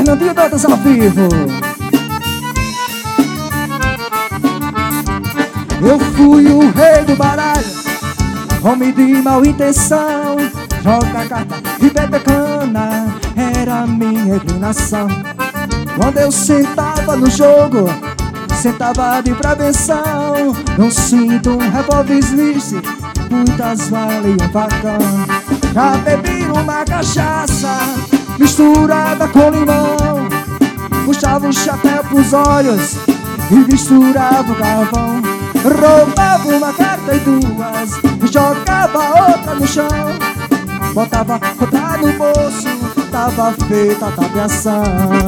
Fernandinho Dantas ao vivo. Eu fui o rei do baralho, homem de mal intenção. Joga carta e beber cana era minha inclinação. Quando eu sentava no jogo, sentava de prevenção. Não sinto um revólver Smith, muitas valem um facão. Já bebi uma cachaça misturada com limão, puxava o chapéu pros olhos e misturava o carvão. Roubava uma carta e duas, jogava outra no chão, botava outra no bolso, tava feita a tapeação.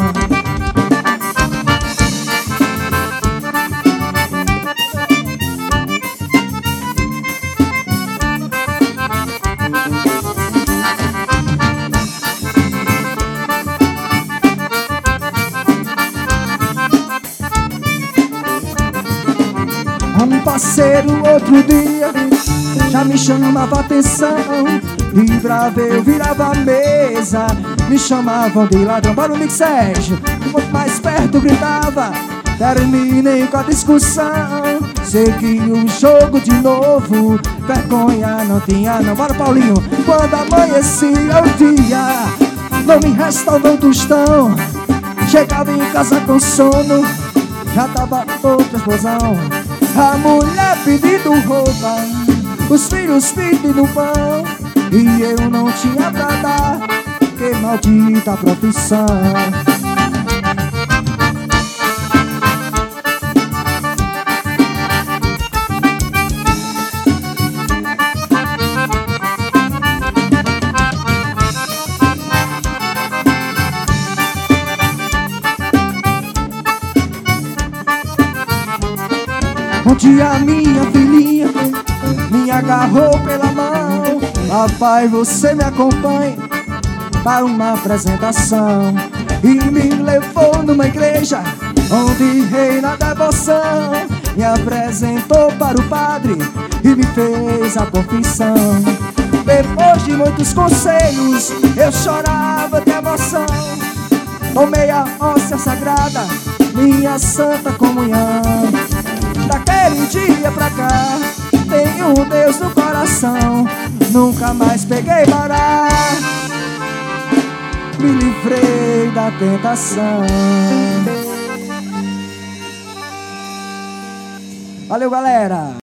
Um parceiro outro dia já me chamava atenção, e bravo eu virava a mesa, me chamavam de ladrão. Para o Mick Sérgio, quanto mais perto gritava, terminei com a discussão. Segui o jogo de novo, vergonha não tinha não. Bora Paulinho, quando amanhecia o dia, não me restava um tostão. Chegava em casa com sono, já tava outra explosão. A mulher pedindo roupa, os filhos pedindo pão, e eu não tinha pra dar, que maldita profissão. Um dia minha filhinha me agarrou pela mão: papai, você me acompanha para uma apresentação. E me levou numa igreja onde reina a devoção. Me apresentou para o padre e me fez a confissão. Depois de muitos conselhos, eu chorava de emoção. Tomei a hóstia sagrada, minha santa comunhão. Daquele dia pra cá, tenho um Deus no coração. Nunca mais peguei barato, me livrei da tentação. Valeu, galera!